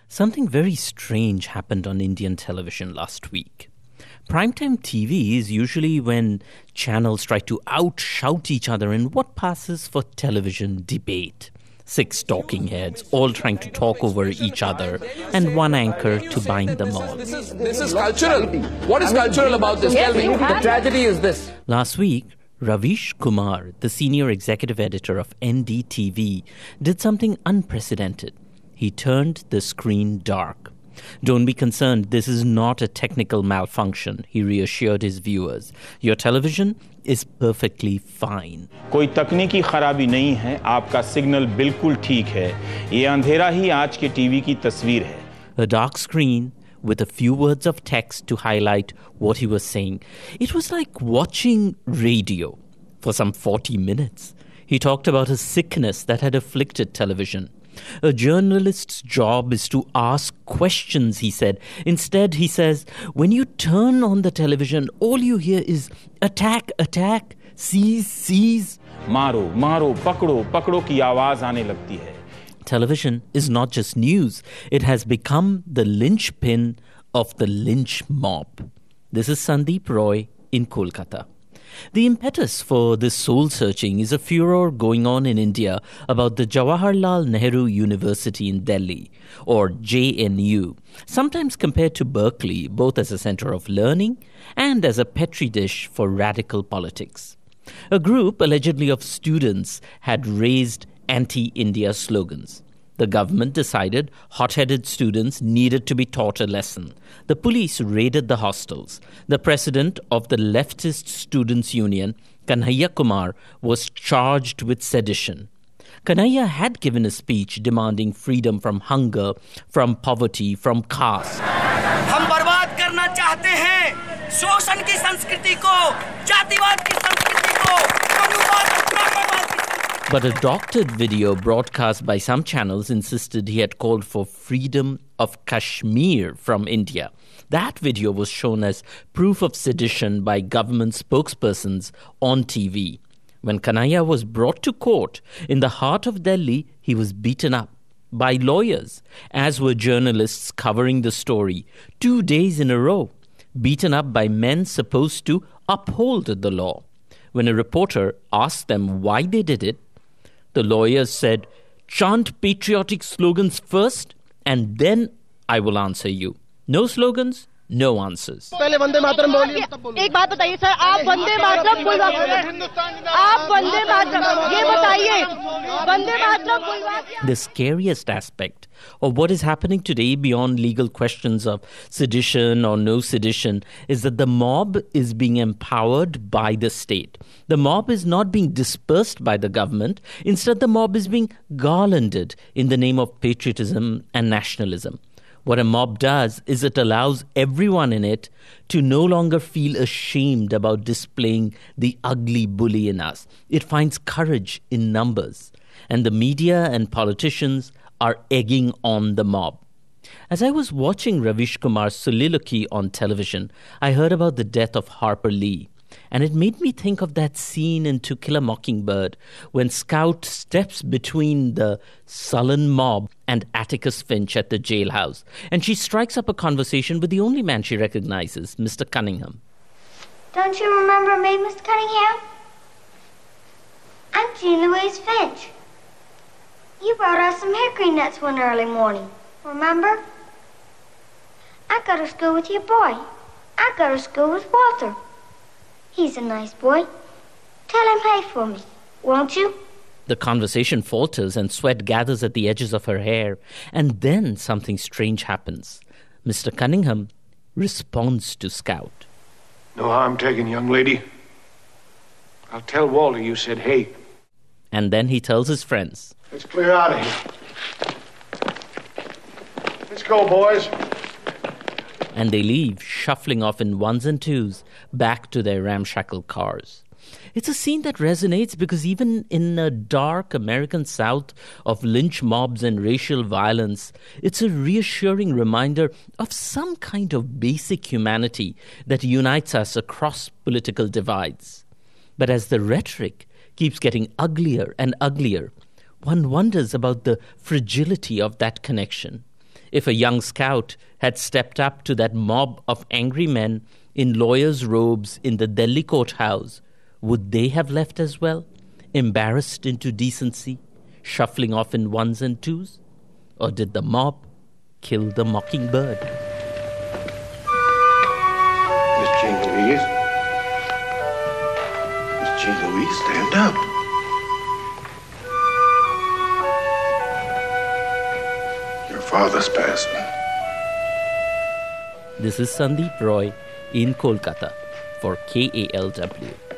Something very strange happened on Indian television last week. Primetime TV is usually when channels try to outshout each other in what passes for television debate. 6 talking heads, all trying to talk over each other, and one anchor to bind them all. This is cultural. What is cultural about this? Tell me. The tragedy is this. Last week, Ravish Kumar, the senior executive editor of NDTV, did something unprecedented. He turned the screen dark. Don't be concerned, this is not a technical malfunction, he reassured his viewers. Your television is perfectly fine. कोई तकनीकी खराबी नहीं है, आपका signal बिल्कुल ठीक है. ये अंधेरा ही आज के टीवी की तस्वीर है. A dark screen with a few words of text to highlight what he was saying. It was like watching radio for some 40 minutes. He talked about a sickness that had afflicted television. A journalist's job is to ask questions, he said. Instead, he says, when you turn on the television, all you hear is attack, attack, seize, seize. मारो, मारो, पकड़ो, पकड़ो की आवाज आने लगती है. Television is not just news. It has become the linchpin of the lynch mob. This is Sandeep Roy in Kolkata. The impetus for this soul-searching is a furor going on in India about the Jawaharlal Nehru University in Delhi, or JNU, sometimes compared to Berkeley, both as a center of learning and as a petri dish for radical politics. A group, allegedly of students, had raised anti-India slogans. The government decided hot-headed students needed to be taught a lesson. The police raided the hostels. The president of the leftist students' union, Kanhaiya Kumar, was charged with sedition. Kanhaiya had given a speech demanding freedom from hunger, from poverty, from caste. हम बर्बाद करना चाहते हैं शोषण की संस्कृति को, जातिवाद की संस्कृति को, कम्युनिस्ट ब्राह्मणवाद की. But a doctored video broadcast by some channels insisted he had called for freedom of Kashmir from India. That video was shown as proof of sedition by government spokespersons on TV. When Kanhaiya was brought to court in the heart of Delhi, he was beaten up by lawyers, as were journalists covering the story 2 days in a row, beaten up by men supposed to uphold the law. When a reporter asked them why they did it, the lawyers said, chant patriotic slogans first and then I will answer you. No slogans, no answers. एक बात बताइए sir, आप वंदे मातरम आप वंदे मातरम ये बताइए, Vande Mataram. The scariest aspect of what is happening today beyond legal questions of sedition or no sedition is that the mob is being empowered by the state. The mob is not being dispersed by the government. Instead, the mob is being garlanded in the name of patriotism and nationalism. What a mob does is it allows everyone in it to no longer feel ashamed about displaying the ugly bully in us. It finds courage in numbers. And the media and politicians are egging on the mob. As I was watching Ravish Kumar's soliloquy on television, I heard about the death of Harper Lee. And it made me think of that scene in To Kill a Mockingbird when Scout steps between the sullen mob and Atticus Finch at the jailhouse. And she strikes up a conversation with the only man she recognizes, Mr. Cunningham. Don't you remember me, Mr. Cunningham? I'm Jean Louise Finch. You brought us some hickory nuts one early morning, remember? I go to school with your boy. I go to school with Walter. He's a nice boy. Tell him hey for me, won't you? The conversation falters and sweat gathers at the edges of her hair. And then something strange happens. Mr. Cunningham responds to Scout. No harm taken, young lady. I'll tell Walter you said hey. And then he tells his friends. Let's clear out of here. Let's go, boys. And they leave, shuffling off in ones and twos, back to their ramshackle cars. It's a scene that resonates because even in a dark American South of lynch mobs and racial violence, it's a reassuring reminder of some kind of basic humanity that unites us across political divides. But as the rhetoric keeps getting uglier and uglier, one wonders about the fragility of that connection. If a young scout had stepped up to that mob of angry men in lawyers' robes in the Delhi courthouse, would they have left as well, embarrassed into decency, shuffling off in ones and twos? Or did the mob kill the mockingbird? Miss Jean Louise? Miss Jean Louise, stand up. Your father's passed. This is Sandeep Roy in Kolkata for KALW.